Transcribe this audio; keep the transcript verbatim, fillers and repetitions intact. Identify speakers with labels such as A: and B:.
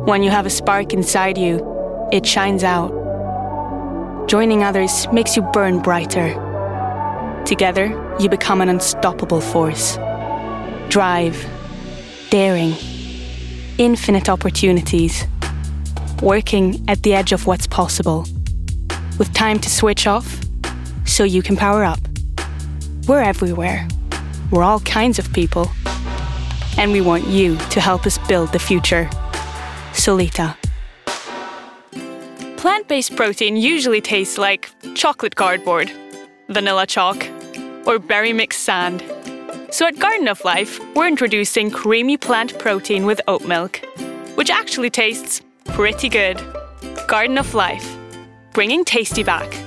A: When you have a spark inside you, it shines out. Joining others makes you burn brighter. Together, you become an unstoppable force. Drive, daring, infinite opportunities. Working at the edge of what's possible. With time to switch off, so you can power up. We're everywhere. We're all kinds of people. And we want you to help us build the future. Solita. Plant-based protein usually tastes like chocolate cardboard, vanilla chalk, or berry mixed sand. So at Garden of Life, we're introducing creamy plant protein with oat milk, which actually tastes pretty good. Garden of Life, bringing tasty back.